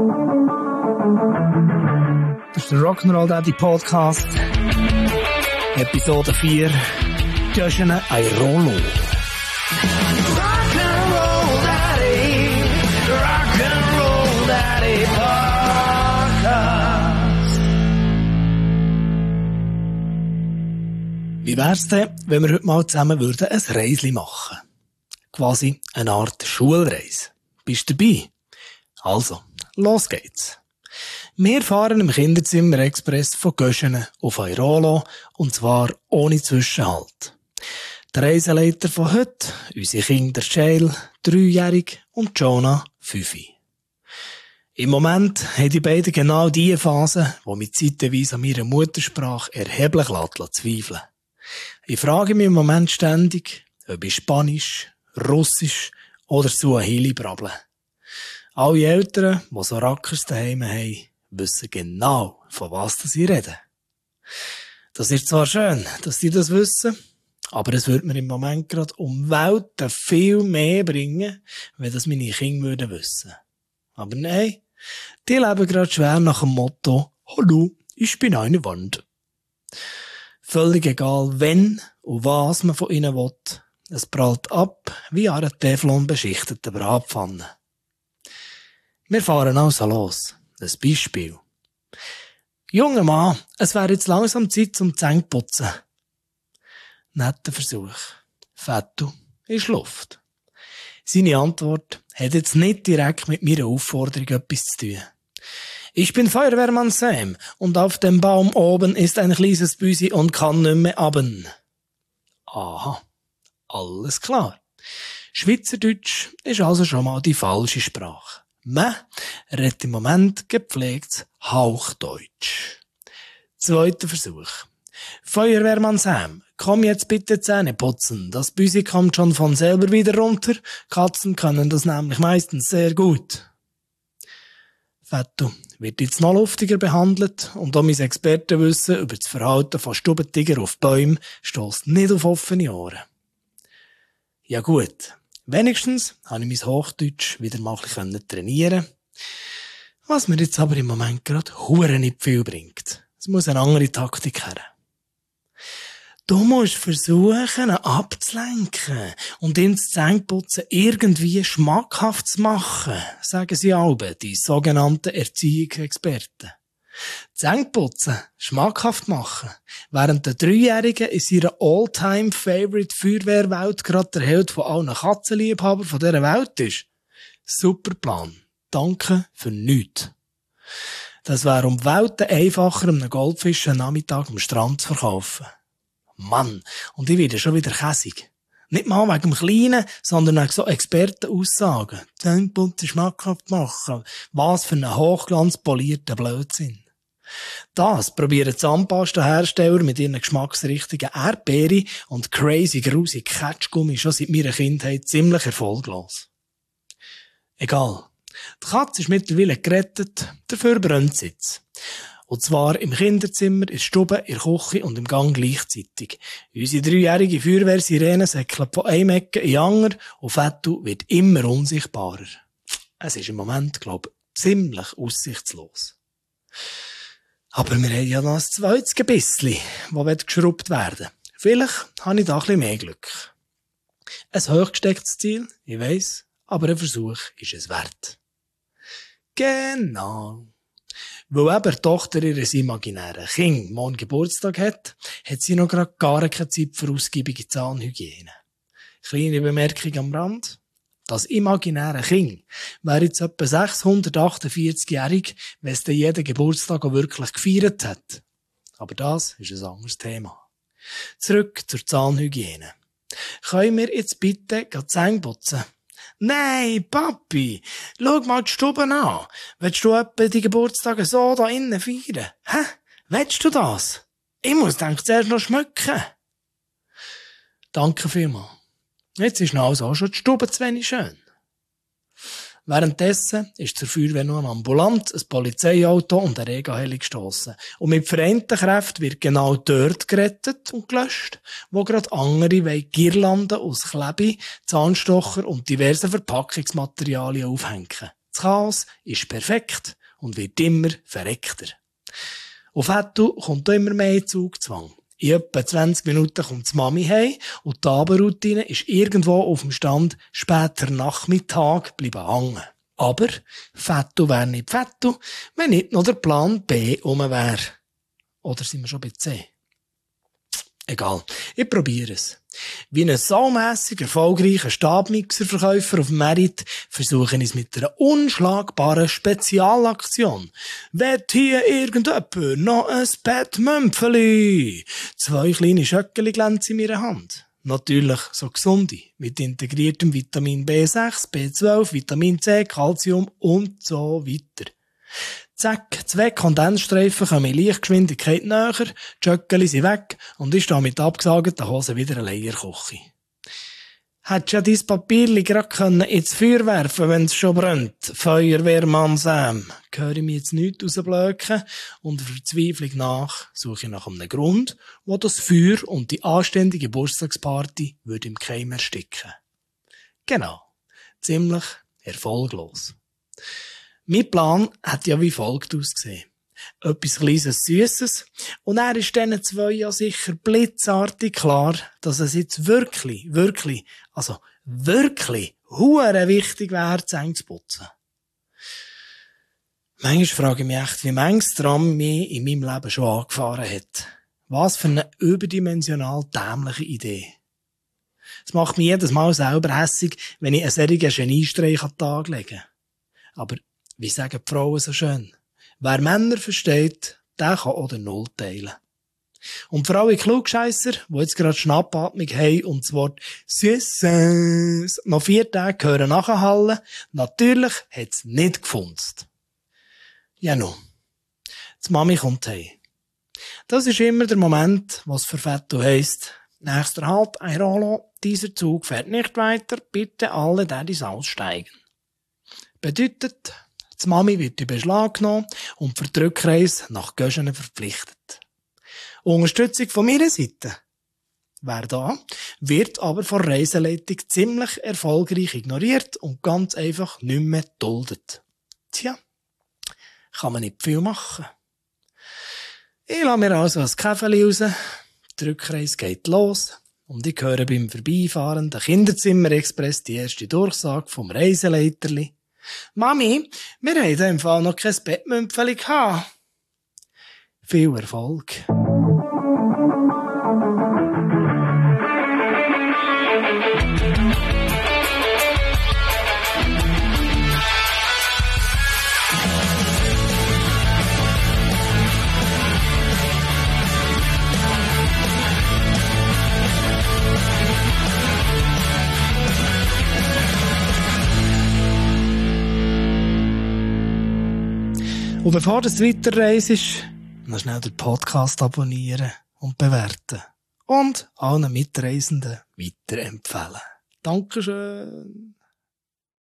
Das ist der Rock'n'Roll Daddy Podcast. Episode 4. Göschene Airolo. Rock'n'Roll Daddy. Rock'n'Roll Daddy Podcast. Wie wär's denn, wenn wir heute mal zusammen würden ein Reisli machen? Quasi eine Art Schulreise. Bist du dabei? Also, los geht's. Wir fahren im Kinderzimmer-Express von Göschene auf Airolo, und zwar ohne Zwischenhalt. Der Reiseleiter von heute, unsere Kinder Jael, 3-jährig, und Jonah, 5. Im Moment haben die beiden genau die Phase, die mich zeitweise an meiner Muttersprache erheblich zweifeln. Ich frage mich im Moment ständig, ob ich Spanisch, Russisch oder Suaheli brable. Alle Eltern, die so Rackers daheim haben, wissen genau, von was sie reden. Das ist zwar schön, dass die das wissen, aber es würde mir im Moment gerade um Welten viel mehr bringen, wenn das meine Kinder würden wissen. Aber nein, die leben gerade schwer nach dem Motto, «Hallo, ich bin eine Wand». Völlig egal, wenn und was man von ihnen will, es prallt ab wie an einer Teflon-beschichteten Bratpfanne. Wir fahren also los. Ein Beispiel. Junger Mann, es wäre jetzt langsam Zeit zum Zähne putzen. Netter Versuch. Fettu ist Luft. Seine Antwort hat jetzt nicht direkt mit meiner Aufforderung etwas zu tun. Ich bin Feuerwehrmann Sam und auf dem Baum oben ist ein kleines Büsi und kann nicht mehr aben. Aha, alles klar. Schweizerdeutsch ist also schon mal die falsche Sprache. Man redet im Moment gepflegtes Hauchdeutsch. Zweiter Versuch. Feuerwehrmann Sam, komm jetzt bitte Zähne putzen. Das Büsi kommt schon von selber wieder runter. Katzen können das nämlich meistens sehr gut. Fettu wird jetzt noch luftiger behandelt und auch mein Expertenwissen über das Verhalten von Stubentiger auf Bäumen stösst nicht auf offene Ohren. Ja gut. Wenigstens habe ich mein Hochdeutsch wieder mal ein bisschen trainieren. Was mir jetzt aber im Moment gerade hure nicht viel bringt. Es muss eine andere Taktik her. Du musst versuchen, ihn abzulenken und ihm das Zähneputzen irgendwie schmackhaft zu machen, sagen sie alle, die sogenannten Erziehungsexperten. Zähneputzen schmackhaft machen, während der 3-Jährige in ihrer All-Time-Favorite Feuerwehrwelt gerade der Held von allen Katzenliebhabern von dieser Welt ist. Super Plan. Danke für nichts. Das wäre um Welten einfacher, einem Goldfisch einen Nachmittag am Strand zu verkaufen. Mann, und ich werde schon wieder käsig. Nicht mal wegen dem Kleinen, sondern wegen so Expertenaussagen. Zähneputzen schmackhaft machen. Was für ein hochglanzpolierter Blödsinn. Das probieren Zahnpastenhersteller mit ihren geschmacksrichtigen Erdbeere und crazy grusig Ketschgummi schon seit meiner Kindheit ziemlich erfolglos. Egal. Die Katze ist mittlerweile gerettet, dafür brennt sie jetzt. Und zwar im Kinderzimmer, in der Stube, in der Küche und im Gang gleichzeitig. Unsere 3-jährige Feuerwehrsirene säckelt von einem Ecke in die andere und Fettu wird immer unsichtbarer. Es ist im Moment, glaube ich, ziemlich aussichtslos. Aber wir haben ja noch ein zweites Gebissli, das geschrubbt werden will. Vielleicht habe ich da ein bisschen mehr Glück. Ein hochgestecktes Ziel, ich weiss, aber ein Versuch ist es wert. Genau. Weil eben die Tochter ihres imaginären Kind morgen Geburtstag hat sie noch gerade gar keine Zeit für ausgiebige Zahnhygiene. Kleine Bemerkung am Rand. Das imaginäre Kind wäre jetzt etwa 648-jährig, wenn es denn jeden Geburtstag auch wirklich gefeiert hat. Aber das ist ein anderes Thema. Zurück zur Zahnhygiene. Können wir jetzt bitte die Zähne putzen? Nein, Papi, schau mal die Stube an. Willst du etwa die Geburtstage so da innen feiern? Hä? Willst du das? Ich muss denk zuerst noch schmücken. Danke vielmals. Jetzt ist also auch schon die Stube zu wenig schön. Währenddessen ist zur Feuerwehr noch eine Ambulanz, ein Polizeiauto und eine Rega-Heli gestossen. Und mit vereinten Kräften wird genau dort gerettet und gelöscht, wo gerade andere Girlanden aus Klebe, Zahnstocher und diversen Verpackungsmaterialien aufhängen. Das Chaos ist perfekt und wird immer verreckter. Auf Fettu kommt auch immer mehr Zugzwang. In etwa 20 Minuten kommt die Mami heim und die Abendroutine ist irgendwo auf dem Stand später Nachmittag bleiben hängen. Aber Fettu wäre nicht Fettu, wenn nicht noch der Plan B rum wäre. Oder sind wir schon bei C? Egal, ich probiere es. Wie ein saumässig erfolgreicher Stabmixerverkäufer auf dem Merit versuche ich es mit einer unschlagbaren Spezialaktion. Wett hier irgendjemand noch ein Bettmümpfeli? 2 kleine Schöckeli glänzen in meiner Hand. Natürlich so gesunde, mit integriertem Vitamin B6, B12, Vitamin C, Calcium und so weiter. Zack, 2 Kondensstreifen kommen in Lichtgeschwindigkeit näher, die Schöckeli sind weg und ich stehe mit abgesagten Hosen wieder allein in der Küche. Hättest ja dein Papierli gerade ins Feuer werfen, wenn es schon brennt. Feuerwehrmann Sam. Höre ich mich jetzt nichts rausblöken und der Verzweiflung nach suche ich nach einem Grund, wo das Feuer und die anständige Geburtstagsparty würde im Keim ersticken. Genau. Ziemlich erfolglos. Mein Plan hat ja wie folgt ausgesehen. Etwas Kleines Süßes. Und er ist diesen 2 ja sicher blitzartig klar, dass es jetzt wirklich hure wichtig wäre, Zähne zu putzen. Manchmal frage ich mich echt, wie manches Tram mich in meinem Leben schon angefahren hat. Was für eine überdimensional dämliche Idee. Es macht mich jedes Mal selber hässig, wenn ich einen solchen Geniestreich an den Tag lege. Aber wie sagen die Frauen so schön? Wer Männer versteht, der kann auch den Null teilen. Und für alle Klugscheisser, die jetzt gerade Schnappatmung haben und das Wort «Süßes» noch 4 Tage hören nachhallen, natürlich hat es nicht gefunzt. Ja nun, die Mami kommt heim. Das ist immer der Moment, was für Fettu heisst. Nächster Halt, ein Rollo, dieser Zug fährt nicht weiter, bitte alle Daddys aussteigen. Bedeutet, die Mami wird in Beschlag genommen und für die Rückreise nach Göschenen verpflichtet. Unterstützung von meiner Seite wäre da, wird aber von der Reiseleitung ziemlich erfolgreich ignoriert und ganz einfach nicht mehr geduldet. Tja, kann man nicht viel machen. Ich lasse mir also ein Käfeli raus, die Rückreise geht los und ich höre beim vorbeifahrenden Kinderzimmer-Express die erste Durchsage vom Reiseleiterli. Mami, wir haben im Fall noch kein Bettmümpfeli gehabt. Viel Erfolg. Und bevor du weiterreist, noch schnell den Podcast abonnieren und bewerten. Und allen Mitreisenden weiterempfehlen. Dankeschön.